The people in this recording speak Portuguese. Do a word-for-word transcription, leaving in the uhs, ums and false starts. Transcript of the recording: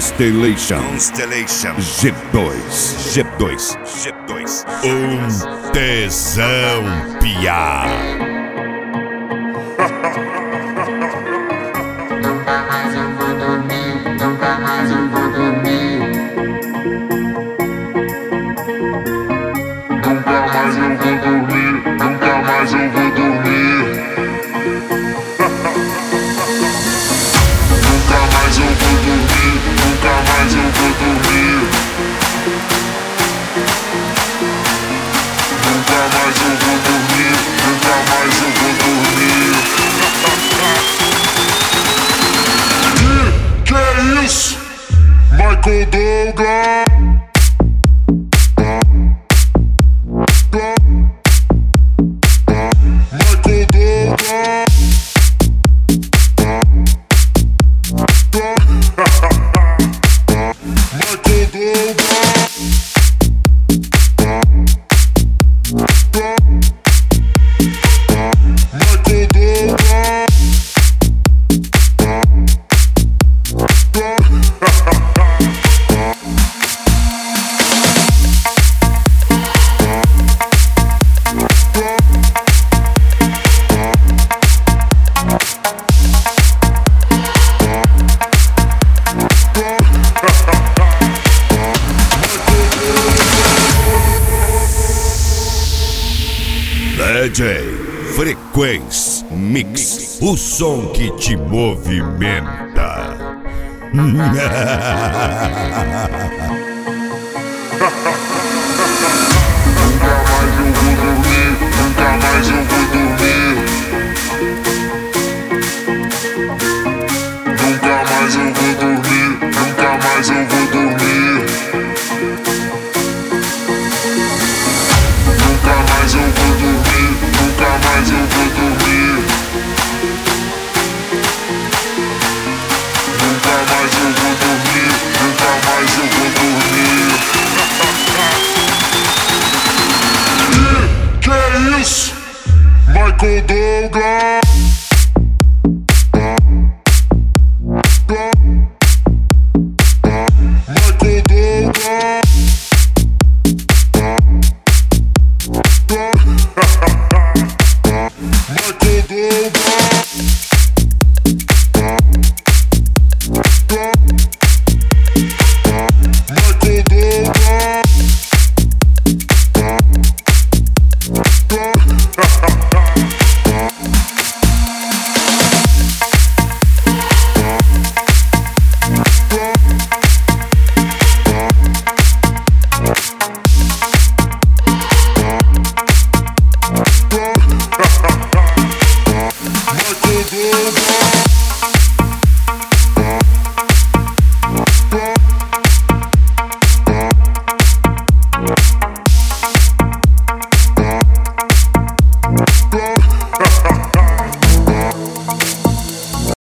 Constellation. Constellation. G dois. G dois. G dois. Um tesão piá. Nunca mais eu vou dormir, nunca mais eu vou dormir. Nunca mais eu vou dormir, nunca mais eu vou dormir. Nunca mais eu vou dormir, nunca mais eu vou dormir. Nunca mais eu vou dormir, nunca mais eu vou dormir. Que é isso? Michael Douglas. D J Frequência Mix, o som que te movimenta. Nunca mais eu vou dormir, nunca mais eu vou dormir. Nunca mais eu vou dormir, nunca mais eu vou dormir. Nunca mais eu vou dormir, nunca mais eu vou dormir. Nunca mais eu vou dormir, nunca mais eu vou dormir. Que é isso? Michael Douglas. Michael Douglas.